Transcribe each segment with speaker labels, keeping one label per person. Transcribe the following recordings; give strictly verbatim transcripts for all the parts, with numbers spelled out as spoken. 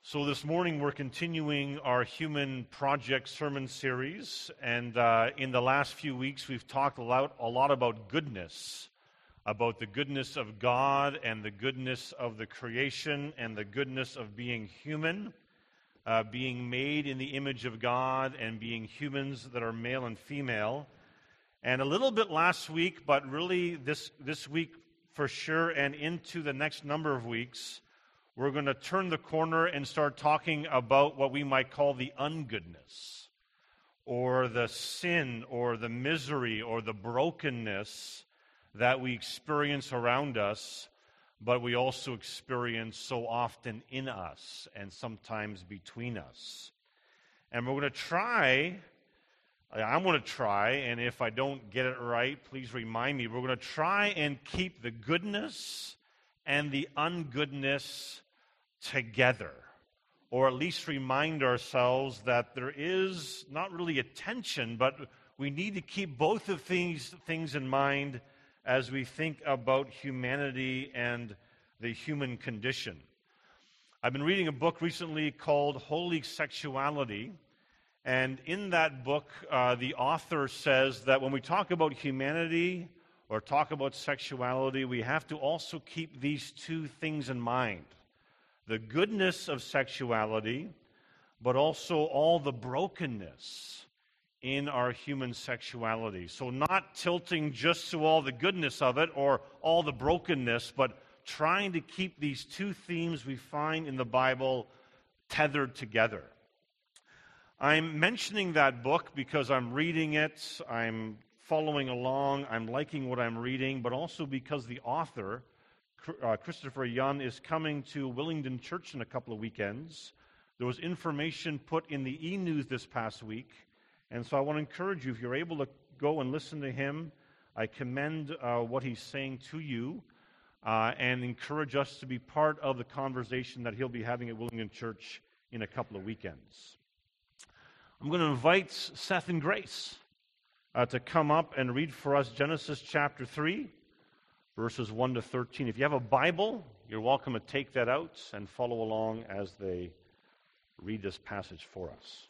Speaker 1: So this morning we're continuing our Human Project sermon series, and uh, in the last few weeks we've talked a lot, a lot about goodness, about the goodness of God and the goodness of the creation and the goodness of being human, uh, being made in the image of God and being humans that are male and female. And a little bit last week, but really this, this week for sure and into the next number of weeks, we're going to turn the corner and start talking about what we might call the ungoodness, or the sin, or the misery, or the brokenness that we experience around us, but we also experience so often in us and sometimes between us. And we're going to try, I'm going to try, and if I don't get it right, please remind me, we're going to try and keep the goodness and the ungoodness together, or at least remind ourselves that there is not really a tension, but we need to keep both of these things in mind as we think about humanity and the human condition. I've been reading a book recently called Holy Sexuality, and in that book, uh, the author says that when we talk about humanity or talk about sexuality, we have to also keep these two things in mind. The goodness of sexuality, but also all the brokenness in our human sexuality. So not tilting just to all the goodness of it or all the brokenness, but trying to keep these two themes we find in the Bible tethered together. I'm mentioning that book because I'm reading it, I'm following along, I'm liking what I'm reading, but also because the author, Uh, Christopher Young, is coming to Willingdon Church in a couple of weekends. There was information put in the e-news this past week, and so I want to encourage you, if you're able to go and listen to him, I commend uh, what he's saying to you, uh, and encourage us to be part of the conversation that he'll be having at Willingdon Church in a couple of weekends. I'm going to invite Seth and Grace uh, to come up and read for us Genesis chapter three. Verses one to thirteen. If you have a Bible, you're welcome to take that out and follow along as they read this passage for us.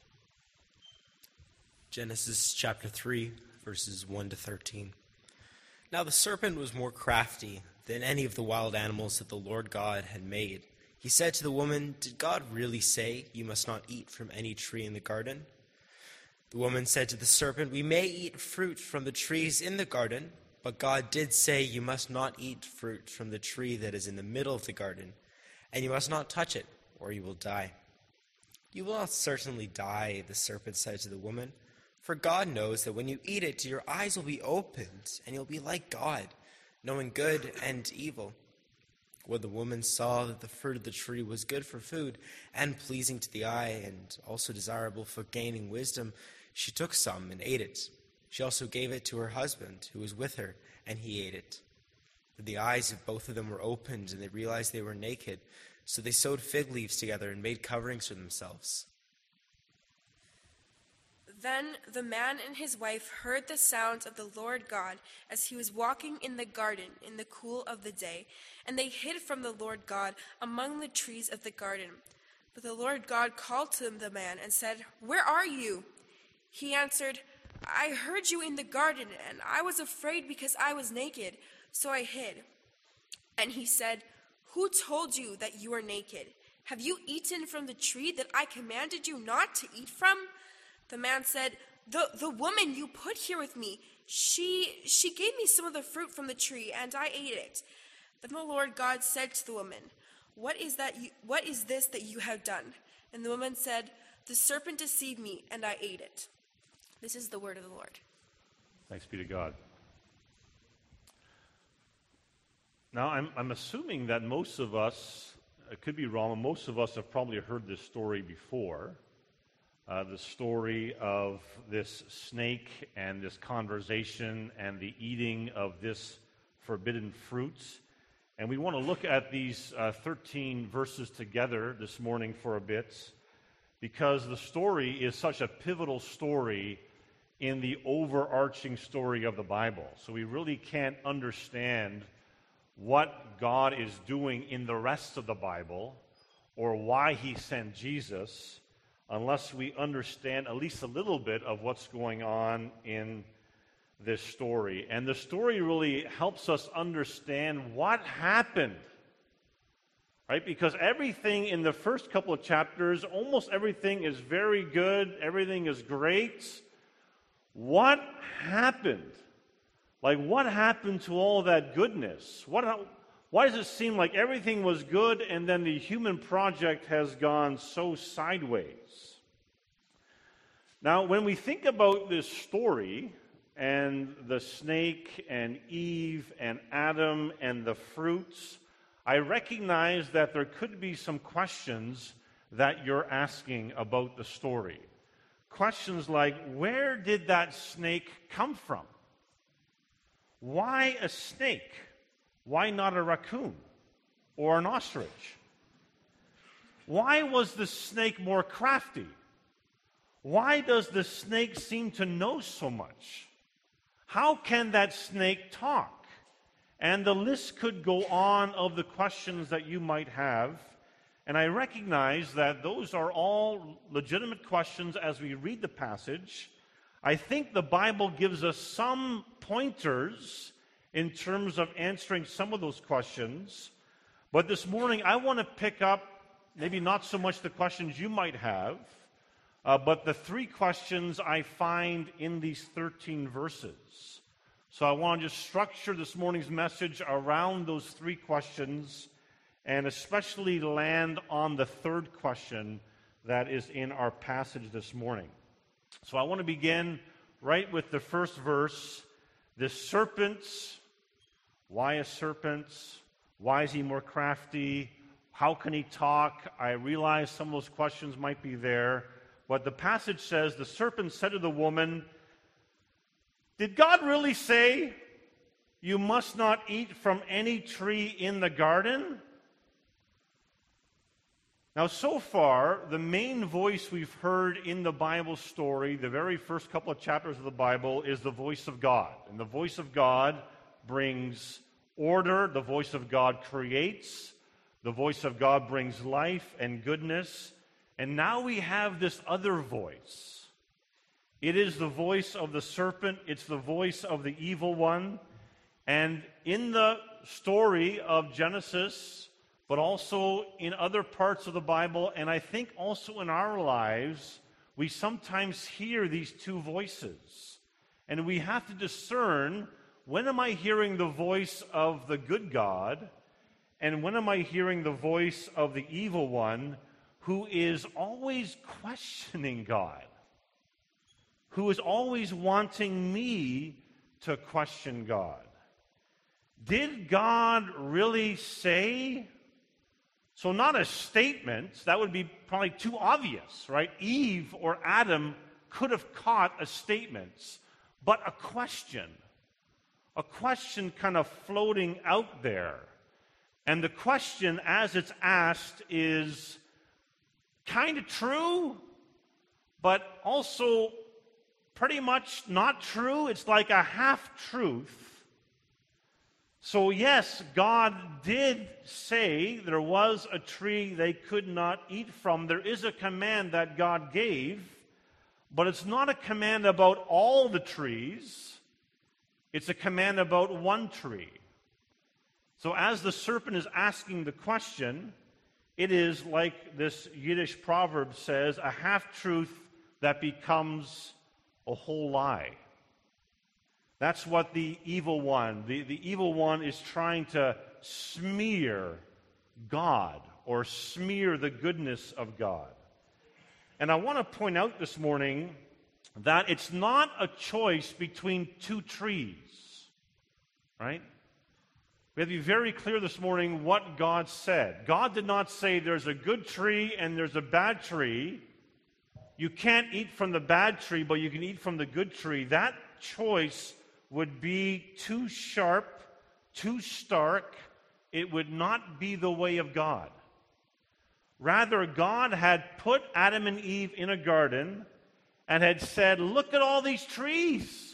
Speaker 2: Genesis chapter three, verses one to thirteen. Now the serpent was more crafty than any of the wild animals that the Lord God had made. He said to the woman, "Did God really say you must not eat from any tree in the garden?" The woman said to the serpent, "We may eat fruit from the trees in the garden, but God did say you must not eat fruit from the tree that is in the middle of the garden, and you must not touch it, or you will die." "You will not certainly die," the serpent said to the woman, "for God knows that when you eat it, your eyes will be opened, and you'll be like God, knowing good and evil." When the woman saw that the fruit of the tree was good for food, and pleasing to the eye, and also desirable for gaining wisdom, she took some and ate it. She also gave it to her husband, who was with her, and he ate it. But the eyes of both of them were opened, and they realized they were naked. So they sewed fig leaves together and made coverings for themselves.
Speaker 3: Then the man and his wife heard the sound of the Lord God as he was walking in the garden in the cool of the day, and they hid from the Lord God among the trees of the garden. But the Lord God called to the man and said, "Where are you?" He answered, "I heard you in the garden, and I was afraid because I was naked, so I hid." And he said, "Who told you that you are naked? Have you eaten from the tree that I commanded you not to eat from?" The man said, The the woman you put here with me, she she gave me some of the fruit from the tree, and I ate it." Then the Lord God said to the woman, What is that you, what is this that you have done?" And the woman said, "The serpent deceived me, and I ate it." This is the word of the Lord.
Speaker 1: Thanks be to God. Now, I'm, I'm assuming that most of us, it could be wrong, most of us have probably heard this story before. Uh, the story of this snake and this conversation and the eating of this forbidden fruit. And we want to look at these uh, thirteen verses together this morning for a bit, because the story is such a pivotal story in the overarching story of the Bible. So we really can't understand what God is doing in the rest of the Bible, or why he sent Jesus unless we understand at least a little bit of what's going on in this story. And the story really helps us understand what happened, right? Because everything in the first couple of chapters, almost everything is very good, everything is great. What happened? Like, what happened to all that goodness? What, why does it seem like everything was good and then the human project has gone so sideways? Now, when we think about this story and the snake and Eve and Adam and the fruits, I recognize that there could be some questions that you're asking about the story. Questions like, where did that snake come from? Why a snake? Why not a raccoon or an ostrich? Why was the snake more crafty? Why does the snake seem to know so much? How can that snake talk? And the list could go on of the questions that you might have. And I recognize that those are all legitimate questions as we read the passage. I think the Bible gives us some pointers in terms of answering some of those questions. But this morning, I want to pick up maybe not so much the questions you might have, uh, but the three questions I find in these thirteen verses. So I want to just structure this morning's message around those three questions, and especially land on the third question that is in our passage this morning. So I want to begin right with the first verse. The serpents, why a serpent? Why is he more crafty? How can he talk? I realize some of those questions might be there. But the passage says, the serpent said to the woman, did God really say you must not eat from any tree in the garden? Now, so far, the main voice we've heard in the Bible story, the very first couple of chapters of the Bible, is the voice of God. And the voice of God brings order. The voice of God creates. The voice of God brings life and goodness. And now we have this other voice. It is the voice of the serpent. It's the voice of the evil one. And in the story of Genesis, but also in other parts of the Bible, and I think also in our lives, we sometimes hear these two voices. And we have to discern, when am I hearing the voice of the good God, and when am I hearing the voice of the evil one, who is always questioning God, who is always wanting me to question God? Did God really say? So not a statement, that would be probably too obvious, right? Eve or Adam could have caught a statement, but a question. A question kind of floating out there. And the question as it's asked is kind of true, but also pretty much not true. It's like a half-truth. So yes, God did say there was a tree they could not eat from. There is a command that God gave, but it's not a command about all the trees. It's a command about one tree. So as the serpent is asking the question, it is like this Yiddish proverb says, a half-truth that becomes a whole lie. That's what the evil one, the, the evil one is trying to smear God or smear the goodness of God. And I want to point out this morning that it's not a choice between two trees, right? We have to be very clear this morning what God said. God did not say there's a good tree and there's a bad tree. You can't eat from the bad tree, but you can eat from the good tree. That choice would be too sharp, too stark. It would not be the way of God. Rather, God had put Adam and Eve in a garden and had said, look at all these trees.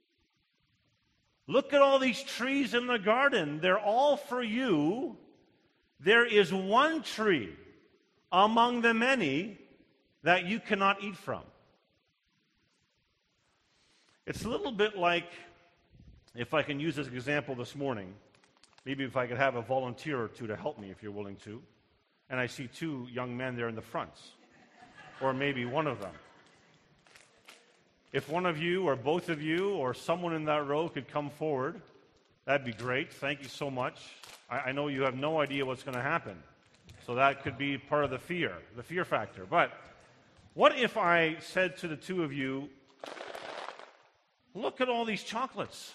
Speaker 1: Look at all these trees in the garden. They're all for you. There is one tree among the many that you cannot eat from. It's a little bit like, if I can use this example this morning, maybe if I could have a volunteer or two to help me if you're willing to, and I see two young men there in the front, or maybe one of them. If one of you or both of you or someone in that row could come forward, that'd be great. Thank you so much. I, I know you have no idea what's going to happen, so that could be part of the fear, the fear factor. But what if I said to the two of you, look at all these chocolates.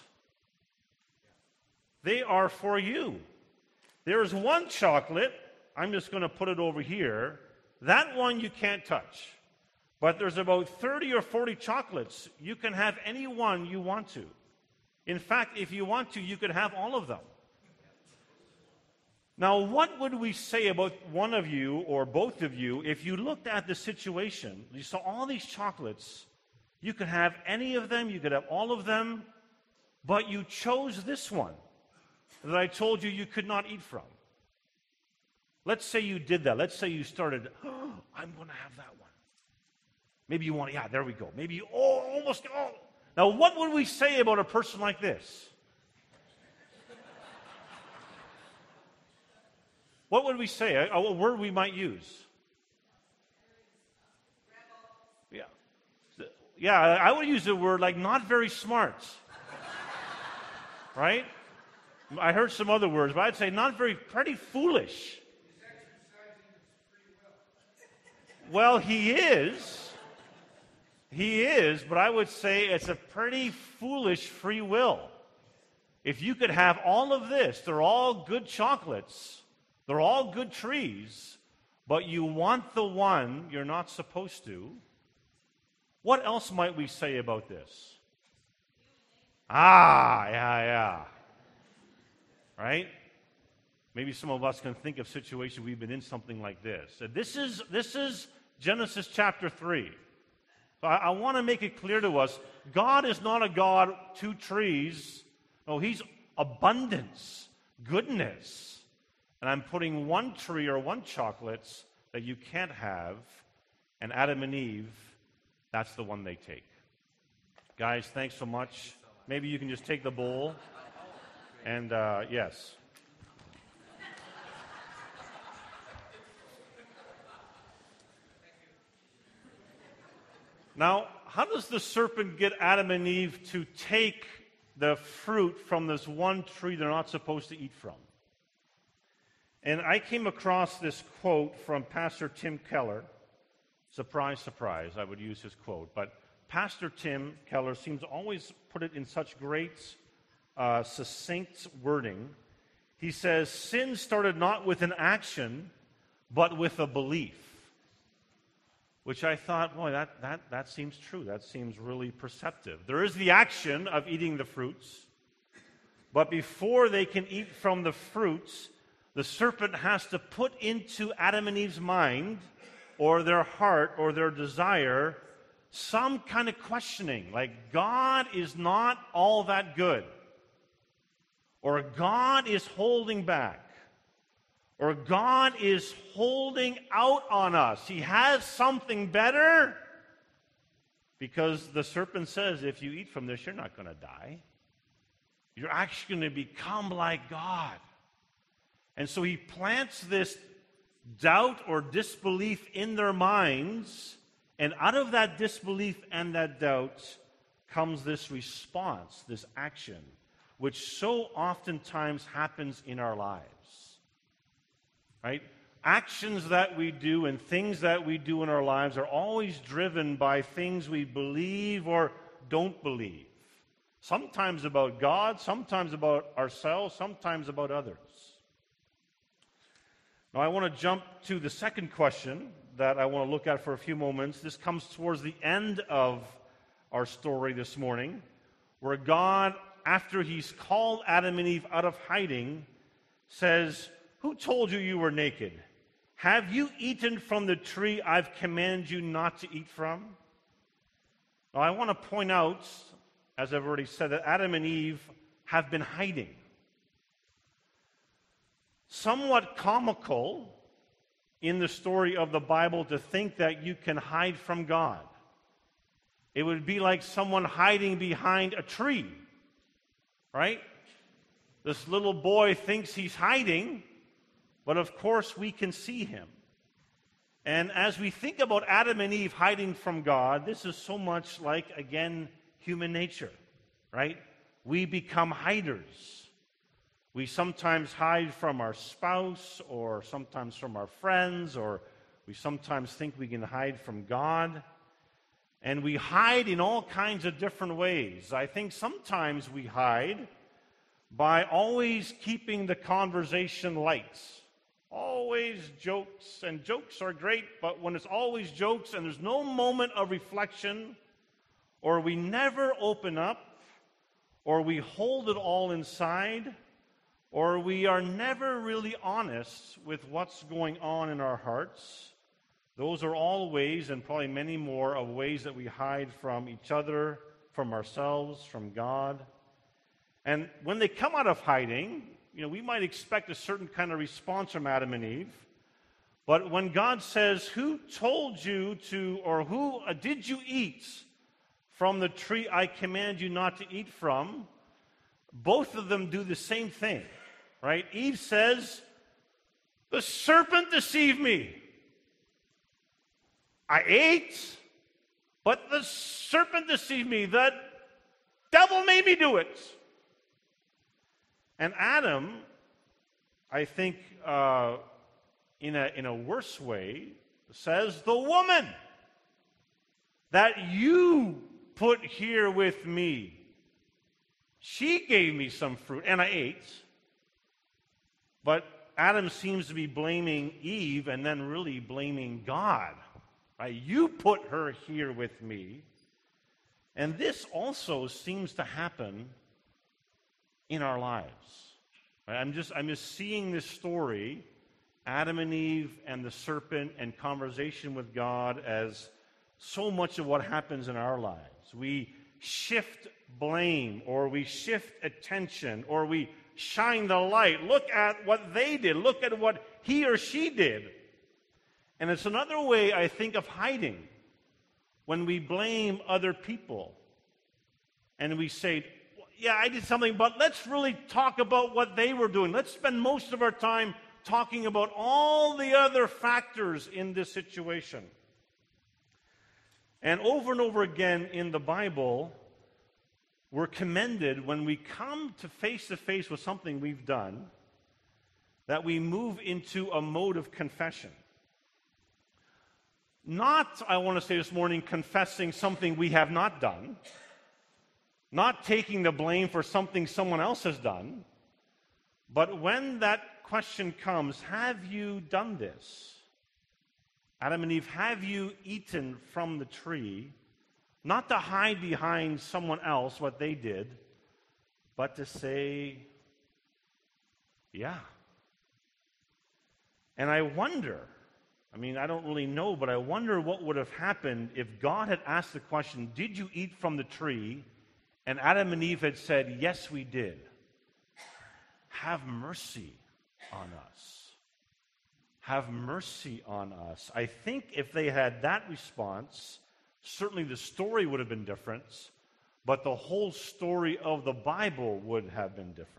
Speaker 1: They are for you. There's one chocolate, I'm just going to put it over here. That one you can't touch. But there's about thirty or forty chocolates. You can have any one you want to. In fact, if you want to, you could have all of them. Now, what would we say about one of you or both of you if you looked at the situation, you saw all these chocolates, you could have any of them, you could have all of them, but you chose this one that I told you you could not eat from. Let's say you did that. Let's say you started, oh, I'm going to have that one. Maybe you want, yeah, there we go. Maybe you, oh, almost, oh. Now, what would we say about a person like this? What would we say? A, a word we might use? Yeah. Yeah, I would use the word like not very smart. Right? I heard some other words, but I'd say not very, pretty foolish. Well, he is. He is, but I would say it's a pretty foolish free will. If you could have all of this, they're all good chocolates, they're all good trees, but you want the one you're not supposed to, what else might we say about this? Ah, yeah, yeah. Right? Maybe some of us can think of situations we've been in something like this. This is, this is Genesis chapter three. So I, I want to make it clear to us, God is not a God, two trees. No, He's abundance, goodness. And I'm putting one tree or one chocolate that you can't have, and Adam and Eve, that's the one they take. Guys, thanks so much. Maybe you can just take the bowl. And, uh, yes. Now, how does the serpent get Adam and Eve to take the fruit from this one tree they're not supposed to eat from? And I came across this quote from Pastor Tim Keller. Surprise, surprise, I would use his quote. But Pastor Tim Keller seems to always put it in such great, uh, succinct wording. He says, sin started not with an action, but with a belief. Which I thought, boy, that, that, that seems true. That seems really perceptive. There is the action of eating the fruits, but before they can eat from the fruits, the serpent has to put into Adam and Eve's mind, or their heart, or their desire, some kind of questioning, like God is not all that good, or God is holding back, or God is holding out on us. He has something better. Because the serpent says, if you eat from this, you're not going to die. You're actually going to become like God. And so he plants this doubt or disbelief in their minds, and out of that disbelief and that doubt comes this response, this action, which so oftentimes happens in our lives. Right? Actions that we do and things that we do in our lives are always driven by things we believe or don't believe. Sometimes about God, sometimes about ourselves, sometimes about others. Now I want to jump to the second question that I want to look at for a few moments. This comes towards the end of our story this morning, where God, after He's called Adam and Eve out of hiding, says, "Who told you you were naked? Have you eaten from the tree I've commanded you not to eat from?" Now, I want to point out, as I've already said, that Adam and Eve have been hiding. Somewhat comical, in the story of the Bible to think that you can hide from God. It would be like someone hiding behind a tree, right? This little boy thinks he's hiding, but of course we can see him. And as we think about Adam and Eve hiding from God, this is so much like, again, human nature, right? We become hiders. We sometimes hide from our spouse, or sometimes from our friends, or we sometimes think we can hide from God. And we hide in all kinds of different ways. I think sometimes we hide by always keeping the conversation light. Always jokes, and jokes are great, but when it's always jokes and there's no moment of reflection, or we never open up, or we hold it all inside, or we are never really honest with what's going on in our hearts, those are all ways, and probably many more, of ways that we hide from each other, from ourselves, from God. And when they come out of hiding, you know, we might expect a certain kind of response from Adam and Eve. But when God says, who told you to, or who uh, did you eat from the tree I command you not to eat from, both of them do the same thing, right? Eve says, the serpent deceived me. I ate, but the serpent deceived me. The devil made me do it. And Adam, I think, uh, in a in a worse way, says, the woman that you put here with me, she gave me some fruit, and I ate. But Adam seems to be blaming Eve and then really blaming God. Right? You put her here with me. And this also seems to happen in our lives. Right? I'm just I'm just seeing this story, Adam and Eve and the serpent and conversation with God, as so much of what happens in our lives. We shift blame, or we shift attention, or we shine the light. Look at what they did. Look at what he or she did. And it's another way, I think, of hiding. When we blame other people and we say, yeah, I did something, but let's really talk about what they were doing. Let's spend most of our time talking about all the other factors in this situation. And over and over again in the Bible, we're commended when we come to face to face with something we've done, that we move into a mode of confession. Not, I want to say this morning, confessing something we have not done, not taking the blame for something someone else has done, but when that question comes, have you done this? Adam and Eve, have you eaten from the tree? Not to hide behind someone else what they did, but to say, yeah. And I wonder, I mean, I don't really know, but I wonder what would have happened if God had asked the question, did you eat from the tree? And Adam and Eve had said, yes, we did. Have mercy on us. Have mercy on us. I think if they had that response, certainly the story would have been different, but the whole story of the Bible would have been different.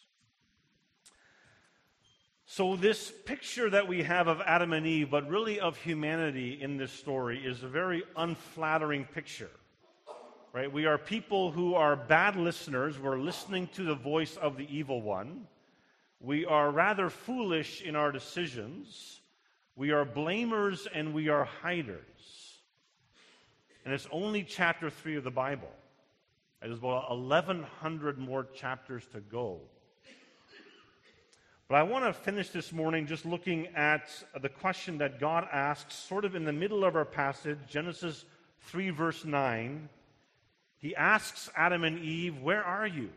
Speaker 1: So this picture that we have of Adam and Eve, but really of humanity in this story, is a very unflattering picture. Right? We are people who are bad listeners. We're listening to the voice of the evil one. We are rather foolish in our decisions. We are blamers and we are hiders. And it's only chapter three of the Bible. There's about eleven hundred more chapters to go. But I want to finish this morning just looking at the question that God asks sort of in the middle of our passage, Genesis three, verse nine. He asks Adam and Eve, where are you?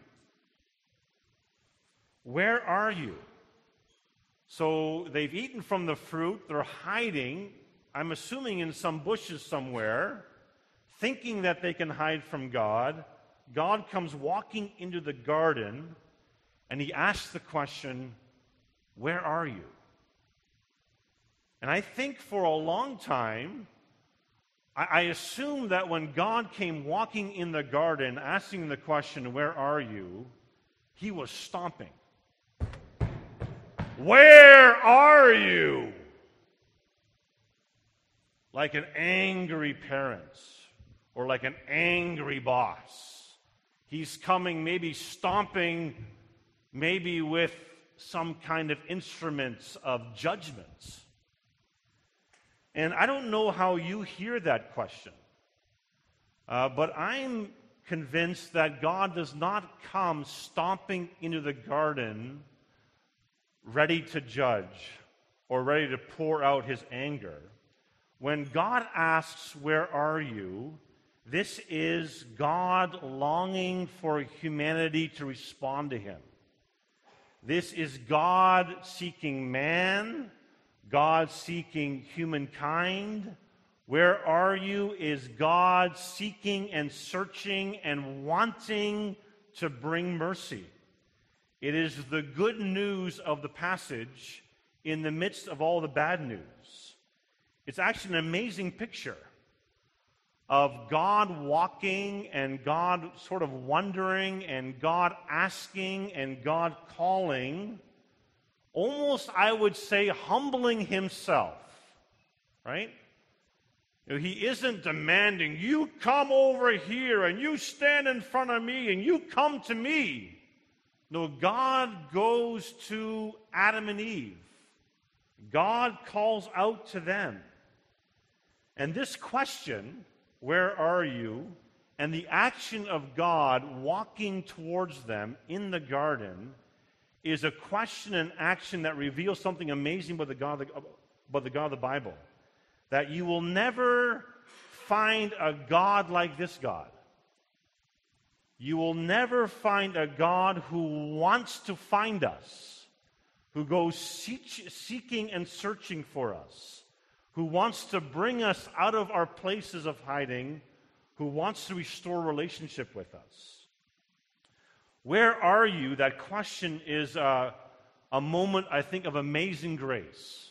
Speaker 1: Where are you? So they've eaten from the fruit. They're hiding, I'm assuming in some bushes somewhere, thinking that they can hide from God. God comes walking into the garden, and he asks the question, where are you? And I think for a long time, I, I assumed that when God came walking in the garden, asking the question, "Where are you?" he was stomping. "Where are you?" Like an angry parent or like an angry boss. He's coming, maybe stomping, maybe with some kind of instruments of judgment. And I don't know how you hear that question, uh, but I'm convinced that God does not come stomping into the garden ready to judge or ready to pour out his anger. When God asks, "Where are you?" this is God longing for humanity to respond to him. This is God seeking man, God seeking humankind. Where are you is God seeking and searching and wanting to bring mercy. It is the good news of the passage in the midst of all the bad news. It's actually an amazing picture of God walking and God sort of wondering and God asking and God calling, almost, I would say, humbling himself, right? You know, he isn't demanding, "You come over here and you stand in front of me and you come to me." No, God goes to Adam and Eve. God calls out to them. And this question, "Where are you?" and the action of God walking towards them in the garden is a question and action that reveals something amazing about the God, about the God of the Bible. That you will never find a God like this God. You will never find a God who wants to find us, who goes seek, seeking and searching for us, who wants to bring us out of our places of hiding, who wants to restore relationship with us. Where are you? That question is a, a moment, I think, of amazing grace.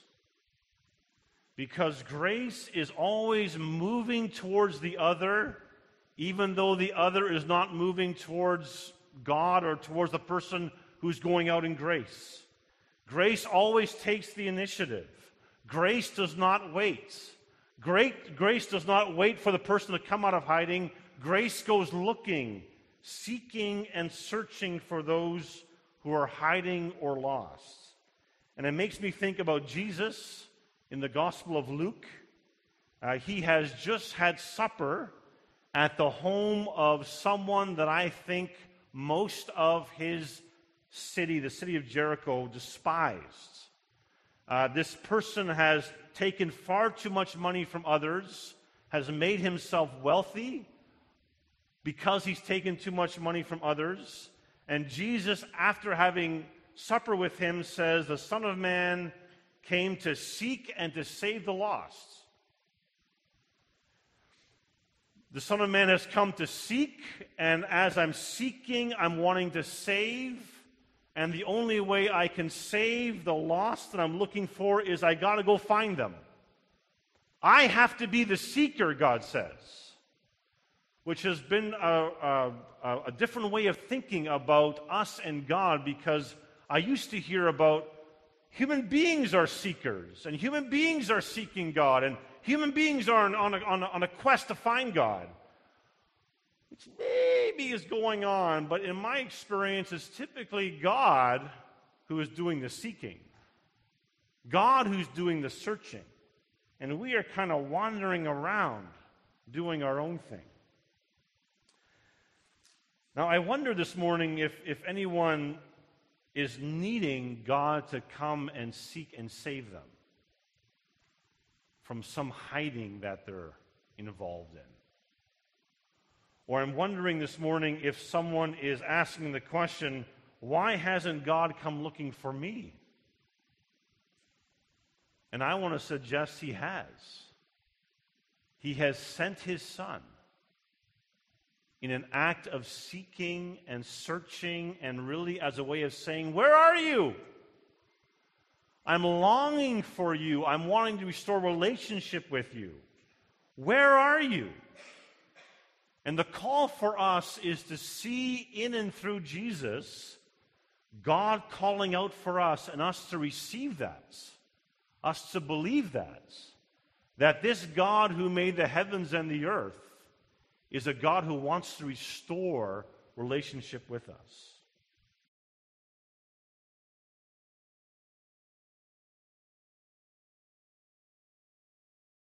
Speaker 1: Because grace is always moving towards the other, even though the other is not moving towards God or towards the person who's going out in grace. Grace always takes the initiative. Grace does not wait. Great grace does not wait for the person to come out of hiding. Grace goes looking, seeking, and searching for those who are hiding or lost. And it makes me think about Jesus in the Gospel of Luke. Uh, he has just had supper at the home of someone that I think most of his city, the city of Jericho, despised. Uh, this person has taken far too much money from others, has made himself wealthy because he's taken too much money from others. And Jesus, after having supper with him, says, "The Son of Man came to seek and to save the lost." The Son of Man has come to seek, and as I'm seeking, I'm wanting to save. And the only way I can save the lost that I'm looking for is I got to go find them. I have to be the seeker, God says, which has been a, a, a different way of thinking about us and God, because I used to hear about human beings are seekers, and human beings are seeking God, and human beings are on a, on a, on a quest to find God. Which maybe is going on, but in my experience, it's typically God who is doing the seeking. God who's doing the searching. And we are kind of wandering around doing our own thing. Now, I wonder this morning if, if anyone is needing God to come and seek and save them from some hiding that they're involved in. Or I'm wondering this morning if someone is asking the question, why hasn't God come looking for me? And I want to suggest he has. He has sent his Son in an act of seeking and searching, and really as a way of saying, "Where are you?" I'm longing for you. I'm wanting to restore relationship with you. Where are you? And the call for us is to see in and through Jesus, God calling out for us and us to receive that, us to believe that, that this God who made the heavens and the earth is a God who wants to restore relationship with us.